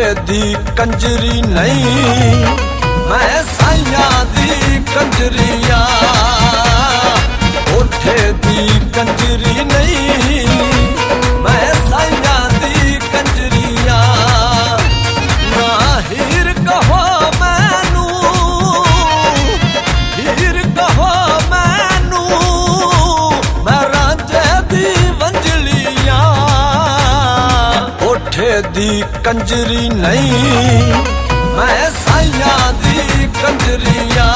दी कंजरी नहीं, मैं साइया दी कंजरिया। ओठे दी कंजरी नहीं, मैं साइया दी कंजरिया। ना हीर कहो मैनू, हीर कहो मैनू, मैं रांझे दी वंजलिया। ओठे दी कंजरी नहीं, मैं साइया दी कंजरिया।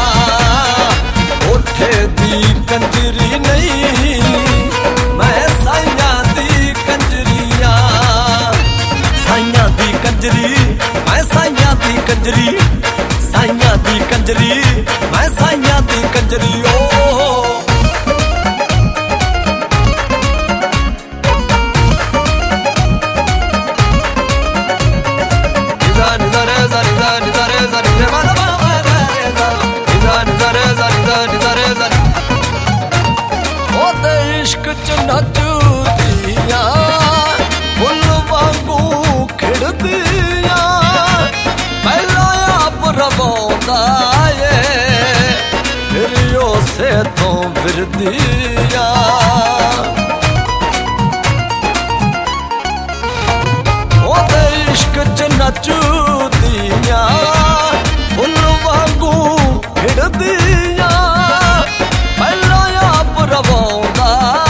ओठे दी कंजरी नहीं, मैं साइया दी कंजरिया। साइया दी कंजरी, मैं साइया दी कंजरी, साइया दी कंजरी, मैं साइया दी कंजरी। ओ इश्क च नचदियां फुल वांगू खिड़दियां, पहला आप रवांदा ए फिर उसे तो फिरदियां। ओदे इश्क च नचदियां फुल वांगू खिड़दियां, पहला आप रवांदा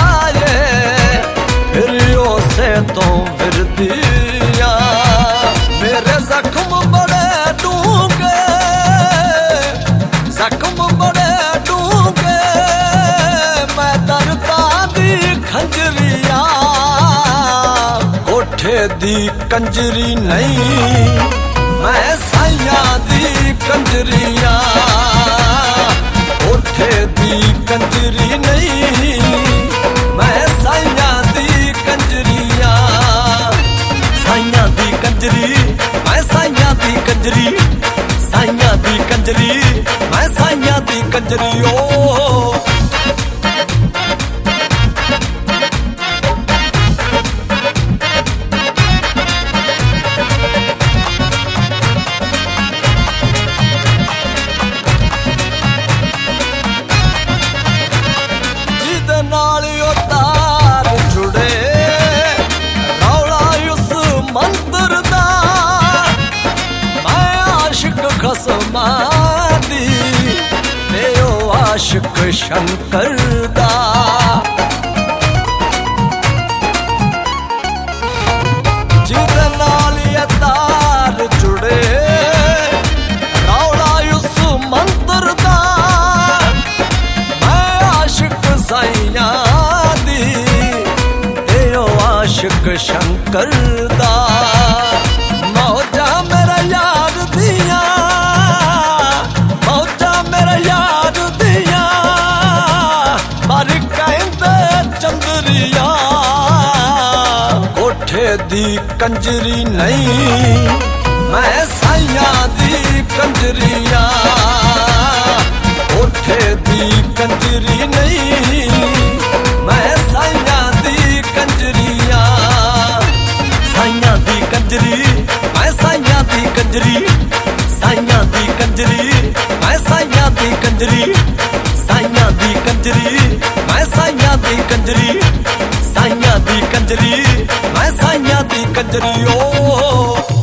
तो फिरदिया। मेरे जख्म बड़े डूंगे, जख्म बड़े डूंगे, मैं दर्दा दी खंजरिया। ओठे दी कंजरी नहीं, मैं साइया दी कंजरिया। ओठे दी कंजरी नहीं, मैं साइया दी कंजरिया। साइया दी कंजरी, मैं साइया दी कंजरी, साइया दी कंजरी, मैं साइया दी कंजरी। ओ जिदे नाल तार जुड़े मंत्र दा, मैं आशिक खसमा दी ते ओ आशिक शंकर दा। जिदे नाल ये तार जुड़े रौला उस मंत्र दा, मैं आशिक साइया दी ते ओ आशिक शंकर दा। मौजा मेरा यार दिया, मौजा मेरा यार दिया, पर कहंदे चंदरिया। ओठे दी कंजरी नहीं, मैं साइया दी कंजरिया। ओठे दी कंजरी नहीं, मैं साइया दी कंजरिया। साइया दी कंजरी, मैं साइया दी कंजरी, साइया दी कंजरी, मैं साइया दी कंजरी, साइया दी कंजरी, मैं साइया दी कंजरी, साइया दी कंजरी, मैं साइया दी कंजरी। ओ